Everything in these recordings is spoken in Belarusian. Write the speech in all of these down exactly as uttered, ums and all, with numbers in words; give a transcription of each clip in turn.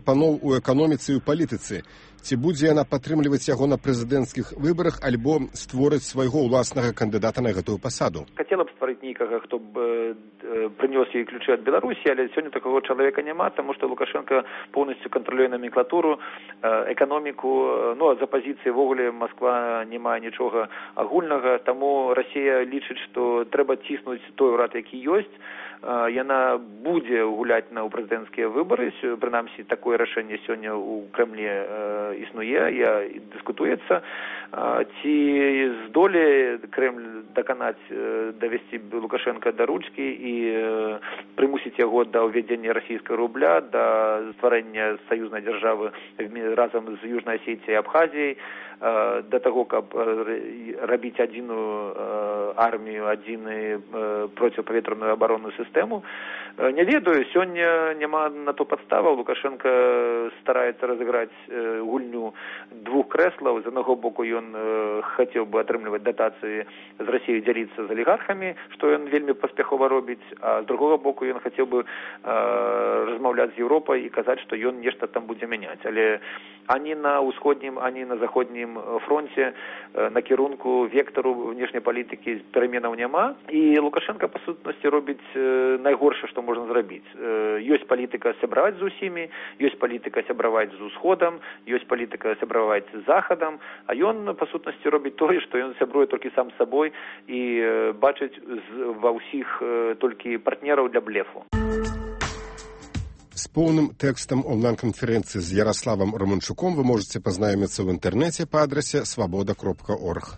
прапаноў у эканоміцы і ў палітыцы. Ці будзе яна падтрымліваць яго на прэзідэнцкіх выбарах альбо створыць свайго ўласнага кандыдата на гэтую пасаду? Хацела б стварыць нейкага, хто б прынёс ёй ключы ад Беларусі, але сёння такого чалавека няма, таму што Лукашенко поўнасцю кантралюе номенклатуру, эканоміку, ну а з апазіцыі ввогуле Масква не мае нічога агульнага, таму Расія лічыць, што трэба ціснуць той урад, які ёсць. Яна будзе гуляць на прэзідэнцкія выбары, прынамсі такое рашэнне сёння ў Крэмлі існуе, я дыскутуецца. Ці здолее Крэмль даканаць, давесці Лукашенка да ручкі і прымусіць яго да ўвядзення расійскага рубля, да стварэння саюзнай дзяржавы разам з Южнай Асетіяй і Абхазіяй, да таго, каб рабіць адзіную армію, адзіны проціпавветраную абаронную сістэму. Не ведаю, сёння няма на то падставаў. Лукашенко стараецца разыграць гульню двух крэслаў. З аднаго боку ён хацеў бы атрымліваць датацыі з Расіяй, дзяліцца з алігархамі, што ён вельмі паспяхова робіць, а з другога боку ён хацеў бы размаўляць з Еўропай і казаць, што ён нешта там будзе мяняць. Але ані на ўсходнім, ані на заходнім фронте накірунку вектару внешняй палітыкі пераменаў няма, і Лукашенко па сутнасці робіць найгоршае, што можна зрабіць. Ёсць палітыка сябраваць з усімі, ёсць палітыка сябраваць з усходам, ёсць палітыка сябраваць з захадам, а ён па сутнасці робіць тое, што ён сябруе толькі сам з сабой і бачыць ва ўсіх толькі партнераў для блефу. С полным текстом онлайн-конференции с Ярославом Романчуком вы можете познакомиться в интернете по адресе свобода точка орг.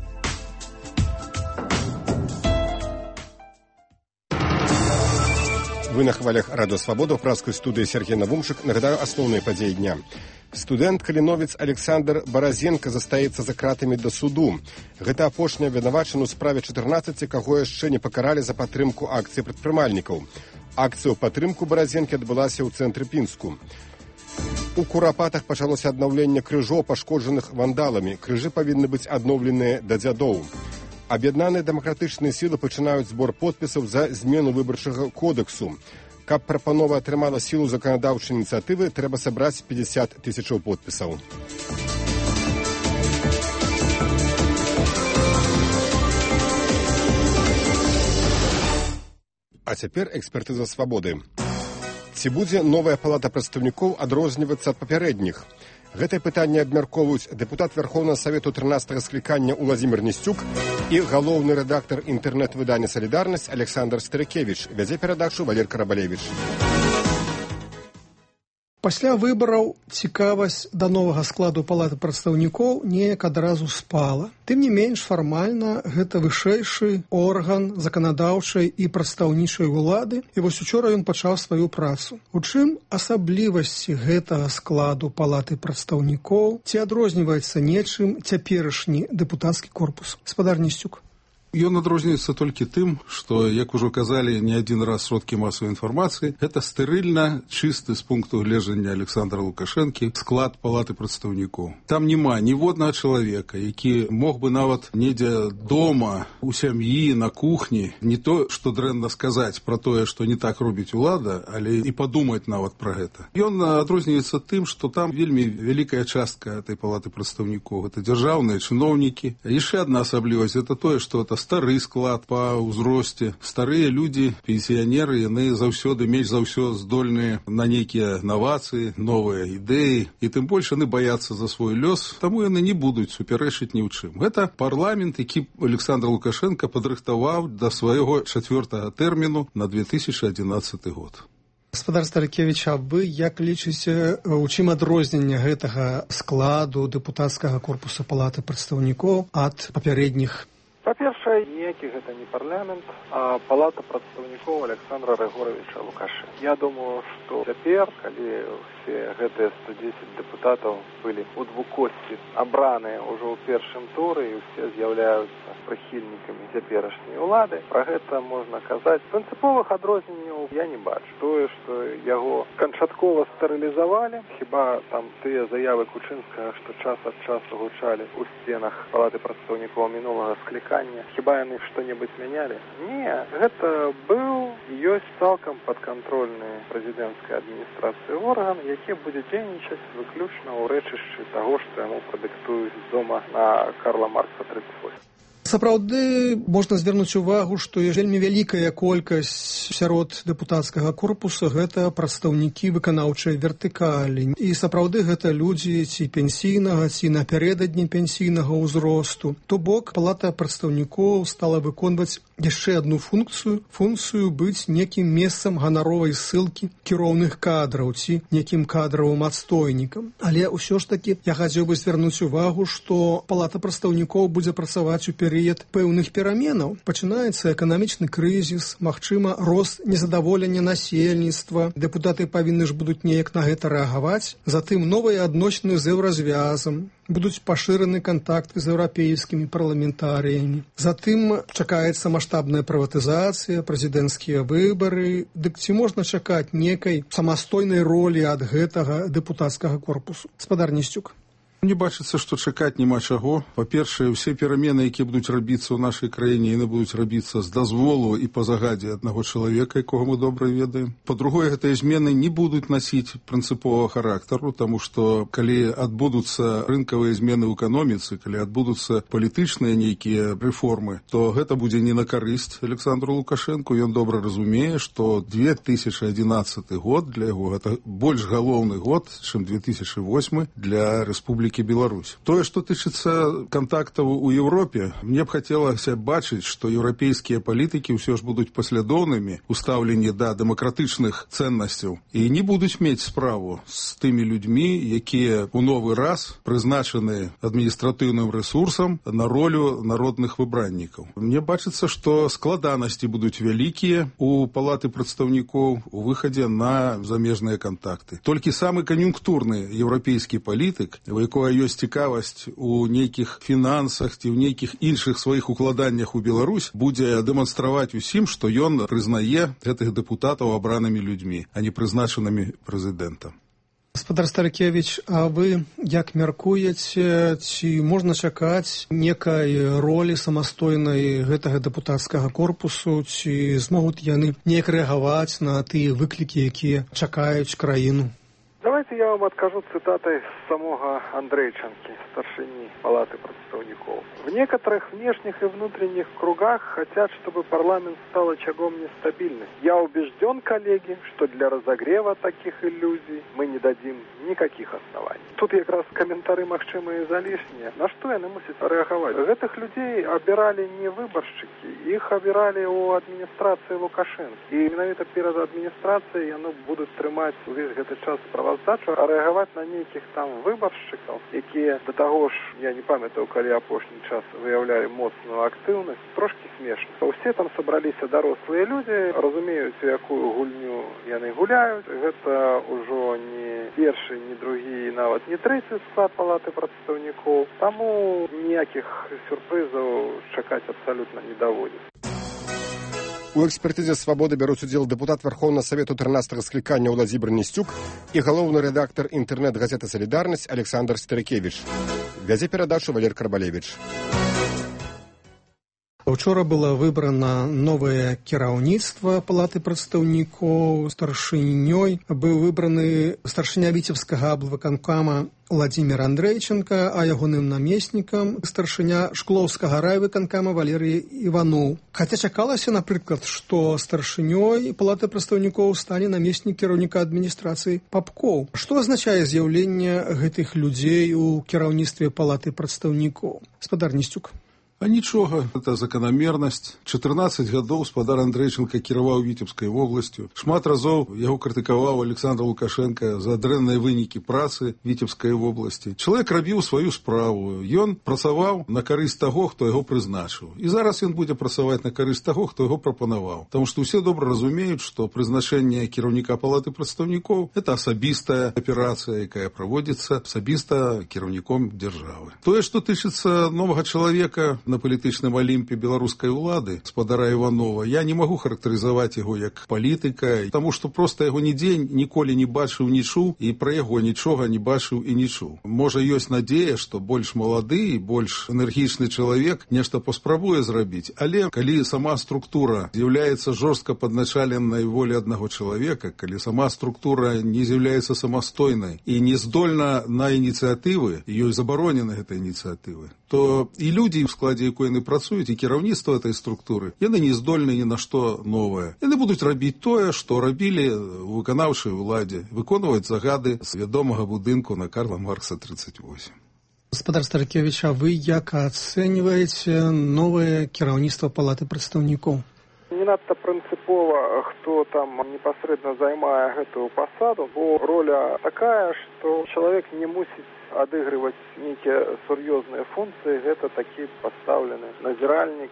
Вы на хвалях Радио Свобода, в пражской студии Сергей Навумшик. Нагадаю основные подеи дня. Студэнт-каліновец Александр Баразенко застаецца за кратамі да суду. Гэта апошні абвінавачаны ў справе чатырнаццаці, каго яшчэ не пакаралі за падтрымку акцыі прадпрымальнікаў. Акцыя ў падтрымку Баразенкі адбылася ў цэнтры Пінску. У Курапатах пачалося аднаўленне крыжоў, пашкоджаных вандаламі. Крыжы павінны быць адноўленыя да дзядоў. Аб'яднаныя дэмакратычныя сілы пачынаюць збор подпісаў за змену выбарчага кодэксу. Каб прапанова атрымала сілу заканадаўчай ініцыятывы, трэба сабраць пятьдесят тысячаў подпісаў. А цяпер экспертыза свабоды. Ці будзе новая палата прадстаўнікоў адрознівацца ад папярэдніх? Гэтае пытанне абмяркоўваюць дэпутат Верховнага Савету трынаццатага склікання Уладзімір Несцюк і галоўны рэдактар інтэрнэт-выдання «Салідарнасць» Александр Старыкевіч. Вядзе перадачу Валер Карабалевіч. Пасля выбараў цікавасць да новага складу палаты прадстаўнікоў неяк адразу спала. Тым не менш, фармальна гэта вышэйшы орган заканадаўчай і прадстаўнічай улады, і вось учора ён пачаў сваю працу. У чым асаблівасці гэтага складу палаты прадстаўнікоў? Ці адрозніваецца нечым цяперашні дэпутацкі корпус? Гаспадар Несцюк. Ён адрозніваецца толькі тым, што, як ужо казалі не адзін раз сродкі масавай інфармацыі, гэта стэрыльна чысты з пункту гледжання Александра Лукашэнкі склад палаты прадстаўнікоў. Там няма ніводнага чалавека, які мог бы нават недзе дома, у сям'і, на кухні, не то, што дрэнна сказаць пра тое, што не так робіць улада, але і падумаць нават пра гэта. Ён адрозніваецца тым, што там вельмі вялікая частка этой палаты прадстаўнікоў. Гэта дзяржаўныя чыноўнікі. Яшчэ адна асаблівасць, гэта тое, што это стары склад па ўзросце. Старыя людзі, пенсіянеры, яны заўсёды, менш за ўсё здольныя на нейкія навацыі, новыя ідэі, і тым больш яны баяцца за свой лёс, таму яны не будуць супярэчыць ні ў чым. Гэта парламент, які Александр Лукашенко падрыхтаваў да свайго чацвёртага тэрміну на две тысячы адзінаццаты год. Гаспадар Старыкевіч, а вы як лічыце, у чым адрозненне гэтага складу дэпутацкага корпуса палаты прадстаўнікоў ад папярэдніх? Па-першае, ніякі гэта не парламент, а палата прадстаўнікоў Александра Рэгоравіча Лукашэнка. Я думаю, што цяпер, калі ўсе гэтыя сто дзесяць дэпутатаў былі ў двукосці абраныя ўжо ў першым туры і ўсе з'яўляюцца прыхільнікамі цяперашняй улады, пра гэта можна казаць. Прынцыповых адрозненняў я не бачу. Тое, што яго канчаткова стэрылізавалі, хіба там тыя заявы Кучынскага, што час ад часу гучалі ў сценах палаты прадстаўнікоў мінулага склікання, хіба яны что-нибудь меняли. Не, это был и есть цалкам подконтрольный президентской администрации орган, який будет дзейнічаць выключна ў рэчышчы таго, што яму прадыктуюць з дома на Карла Маркса тридцать восемь. Сапраўды можна звярнуць увагу, што вельмі вялікая колькасць сярод дэпутацкага корпуса гэта прадстаўнікі выканаўчай вертыкалі. І сапраўды гэта людзі ці пенсійнага, ці напярэдадні пенсійнага ўзросту. То бок палата прадстаўнікоў стала выконваць яшчэ адну функцыю, функцыю быць некім месцам ганаровай ссылкі кіроўных кадраў ці некім кадравым адстойнікам. Але ўсё ж такі я хацеў бы звярнуць увагу, што палата прадстаўнікоў будзе працаваць у перыяд пэўных пераменаў. Пачынаецца эканамічны крызіс, магчыма, рост незадаволення насельніцтва. Дэпутаты павінны ж будуць неяк на гэта рэагаваць. Затым новыя адносіны з еўразвязам. Будуць пашыраны кантакты з еўрапейскімі парламентарыямі. Затым чакаецца маштабная прыватызацыя, прэзідэнцкія выбары. Дык ці можна чакаць некай самастойнай ролі ад гэтага дэпутацкага корпусу? Спадар Несцюк. Мне бачыцца, што чакаць няма чаго. Па-першае, усе перамены, якія будуць рабіцца ў нашай краіне, яны будуць рабіцца з дазволу і па загадзе аднаго чалавека, якога мы добра ведаем. Па-другое, гэтыя змены не будуць насіць прынцыповага характару, таму што калі адбудуцца рынкавыя змены ў эканоміцы, калі адбудуцца палітычныя нейкія рэформы, то гэта будзе не на карысць Александру Лукашэнку. Ён добра разумее, што две тысячы адзінаццаты год для яго гэта больш галоўны год, чым две тысячы восьмы для Рэспублікі Беларусь. Тое, што тычыцца кантактаў у Еўропе, мне б хацелася бачыць, што еўрапейскія палітыкі ўсё ж будуць паслядоўнымі ў стаўленні да дэмакратычных цэннасцяў і не будуць мець справу з тымі людзьмі, якія ў новы раз прызначаны адміністратыўным рэсурсам на ролю народных выбраннікаў. Мне бачыцца, што складанасці будуць вялікія у палаты прадстаўнікоў у выхадзе на замежныя кантакты. Толькі самы кан'юнктурны еўрапейскі палітык, у якога ёсць цікавасць у нейкіх фінансах ці ў нейкіх іншых сваіх укладаннях у Беларусь, будзе дэманстраваць усім, што ён прызнае гэтых дэпутатаў абранымі людзьмі, а не прызначанымі прэзідэнтам. Гаспадар Старыкевіч, а вы як мяркуеце, ці можна чакаць некай ролі самастойнай гэтага дэпутацкага корпусу, ці змогуць яны неяк рэагаваць на тыя выклікі, якія чакаюць краіну? Давайте я вам откажу цитатой самого Андрейченки, старшини Палаты представников. В некоторых внешних и внутренних кругах хотят, чтобы парламент стал очагом нестабильности. Я убежден, коллеги, что для разогрева таких иллюзий мы не дадим никаких оснований. Тут как раз комментарии магчимые залишние. На что они мусят реагировать? Этих людей обирали не выборщики, их обирали у администрации Лукашенко. И именно перед администрацией они будут тримать весь этот час справоздачу, а реагировать на неких там выборщиков, які до того ж, я не пам'ятаю, коли апошній час виявляли моцну активність, трошки смішно. Усі там собралися дорослі люди, розуміють, яку гульню вони гуляють. Це уже не перший, не другий, навіть не третій склад Палати представників. Тому ніяких сюрпризів чекати абсолютно не доводиться. У экспертызе «Свабоды» бяруць удзел дэпутат Верховнага Савету трынаццатага склікання Владзімір Несцюк і галоўны рэдактар інтэрнэт-газеты «Салідарнасць» Александр Старыкевіч. Вядзе перадачу Валер Карбалевіч. Учора было выбрана новае кіраўніцтва Палаты прадстаўнікоў. Старшынёй быў выбраны старшыня віцебскага аблвыканкама Владзімір Андрейченко, а ягоным намеснікам старшыня Шклоўскага райвыканкама Валерый Іваноў. Хаця чакалася, напрыклад, што старшынёй Палаты прадстаўнікоў стане намеснік кіраўніка адміністрацыі Папкоў. Што азначае з'яўленне гэтых людзей у кіраўніцтве Палаты прадстаўнікоў? Спадар Несцюк. А нічога, гэта заканамернасць. чатырнаццаць гадоў спадар Андрейченко кіраваў Віцебскай вобласцю. Шмат разоў яго крытыкаваў Александр Лукашенко за дрэнныя вынікі працы Віцебскай вобласці. Чалавек рабіў сваю справу. Ён працаваў на карысць таго, хто яго прызначыў. І зараз ён будзе працаваць на карысць таго, хто яго прапанаваў. Таму што ўсе добра разумеюць, што прызначэнне кіраўніка Палаты прадстаўнікоў гэта асабістая аперацыя, якая праводзіцца асабіста кіраўніком дзяржавы. Тое, што тычыцца новага чалавека на палітычным алімпе беларускай улады, спадара Іванова, я не магу характарызаваць яго як палітыка, таму што проста яго нідзе ніколі не бачыў, не чуў, і пра яго нічога не бачыў і не чуў. Можа, ёсць надзея, што больш малады і больш энергічны чалавек нешта паспрабуе зрабіць, але калі сама структура з'яўляецца жорстка падначаленай волі аднаго чалавека, калі сама структура не з'яўляецца самастойнай і не здольна на ініцыятывы, ёй забаронены гэтыя ініцыятывы, то і людзі, у складзе якой яны працуюць, і кіраўніцтва этой структуры, яны не здольны ні на што новае. Яны будуць рабіць тое, што рабілі у выканаўчай уладзе, выконваць загады з вядомага будынку на Карла Маркса тридцать восемь. Гаспадар Старыкевіч, а вы як ацэньваеце новае кіраўніцтва Палаты прадстаўнікоў? Не надта прынцыпова, хто там непасрэдна займае гэтую пасаду, бо роля такая, што чалавек не мусіць адыгрываць нейкія сур'ёзныя функцыі, гэта такі пастаўлены назіральнік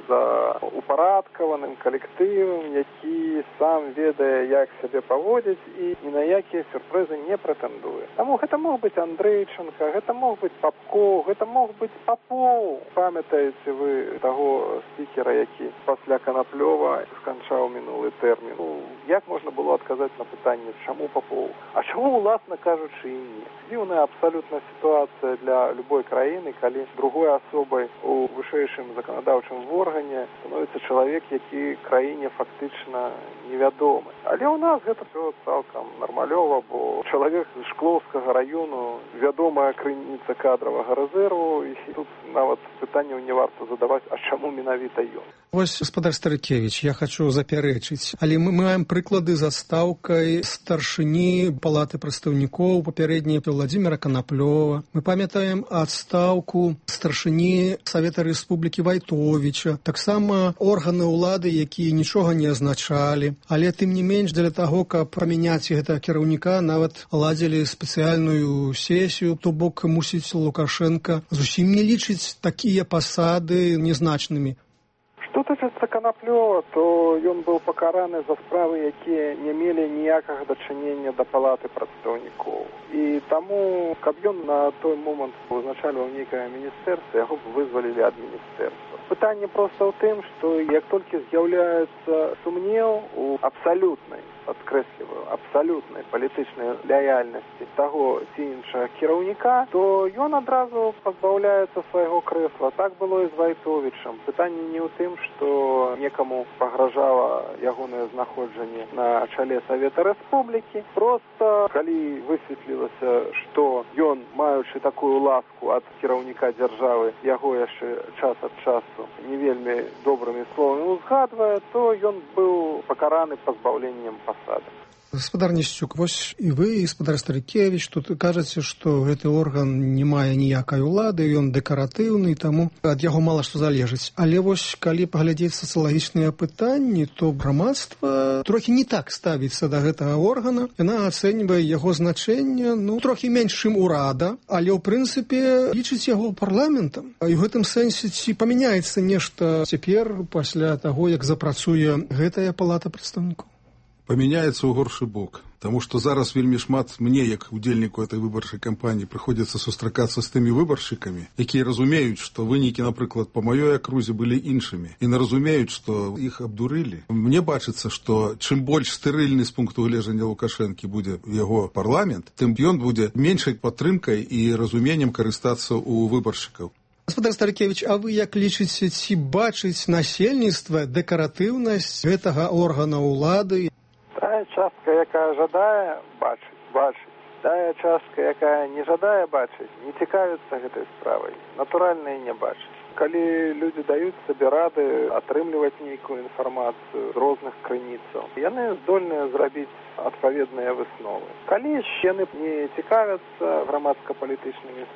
за упарадкаваным калектывам, які сам ведае, як сябе паводзіць і ні на якія сюрпрызы не прэтэндуе. Таму гэта мог быць Андрейченка, гэта мог быць Папкоў, гэта мог быць Папоў. Памятаеце вы таго спікера, які пасля Канаплёва сканчаў мінулы тэрмін. Як можна было адказаць на пытанне, чаму Папоў? А чаму, уласна кажучы, і не? Дзіўная абсалютна сітуацыя для любой краіны, калі другой асобай у вышэйшым заканадаўчым органе становіцца чалавек, які краіне фактычна невядомы. Але ў нас гэта ўсё цалкам нармалёва, бо чалавек з Шклоўскага раёну вядомая крыніца кадравага рэзерву, і тут нават пытанняў не варта задаваць, а чаму менавіта ён. Вось, гаспадар Старыкевіч, я хочу запярэчыць, але мы маем прыклады з адстаўкай старшыні Палаты прадстаўнікоў папярэдняй Владзіміра Канаплёва. Мы памятаем адстаўку старшыні Савета Рэспублікі Вайтовіча, таксама органы ўлады, якія нічога не азначалі, але тым не менш для таго, каб памяняць гэтага кіраўніка, нават ладзілі спецыяльную сесію, то бок мусіць Лукашенка зусім не лічыць такія пасады незначнымі. Што тычыцца Канаплёва, то ён быў пакараны за справы, якія не мелі ніякага дачынення да Палаты прадстаўнікоў. І таму, каб ён на той момант узначальваў нейкае міністэрства, яго б вызвалілі ад міністэрства. Пытанне проста ў тым, што як толькі з'яўляецца сумнеў у абсалютнай, падкрэсліваю, абсалютнай палітычнай лаяльнасці таго ці іншага кіраўніка, то ён адразу пазбаўляецца свайго крэсла. Так было і з Вайтовічам. Пытанне не ў тым, што некаму пагражала ягонае знаходжанне на чале Савета Рэспублікі. Проста, калі высветлілася, што ён, маючы такую ласку ад кіраўніка дзяржавы, яго яшчэ час ад часу не вельмі добрымі словамі узгадвае, то ён быў пакараны пазбаўленнем пасады. Гаспадар Несцюк, вось і вы, і гаспадар Старыкевіч, тут кажаце, што гэты орган не мае ніякай улады, ён дэкаратыўны, таму ад яго мала што залежыць. Але вось, калі паглядзець сацыялагічныя пытанні, то грамадства трохі не так ставіцца да гэтага органа. Яна ацэньвае яго значэнне, ну, трохі менш, чым урада, але, ў прынцыпе, лічыць яго парламентам. І ў гэтым сэнсе ці памяняецца нешта цяпер, пасля таго, як запрацуе гэтая Палата прадстаўнікоў? Памяняецца ў горшы бок, таму што зараз вельмі шмат мне, як удзельніку этой выбарчай кампаніі, прыходзіцца сустракацца з тымі выбаршчыкамі, якія разумеюць, што вынікі, напрыклад, па маёй акрузе былі іншымі, і не разумеюць, што іх абдурылі. Мне бачыцца, што чым больш стэрыльны з пункту гледжання Лукашэнкі будзе яго парламент, тым ён будзе меншай падтрымкай і разуменнем карыстацца ў выбаршчыкаў. Гаспадар Старыкевіч, а вы як лічыце, ці бачыць насельніцтва дэкаратыўнасць гэтага органа ўлады? Тая частка, якая жадае бачыць, бачыць. Тая частка, якая не жадае бачыць, не цікавіцца гэтай справай. Натуральна, і не бачыць. Калі людзі даюць сабе рады атрымліваць нейкую інфармацыю з розных крыніцаў, яны здольныя зрабіць адпаведныя высновы. Калі ж яны не цікавяцца грамадска-палітычнымі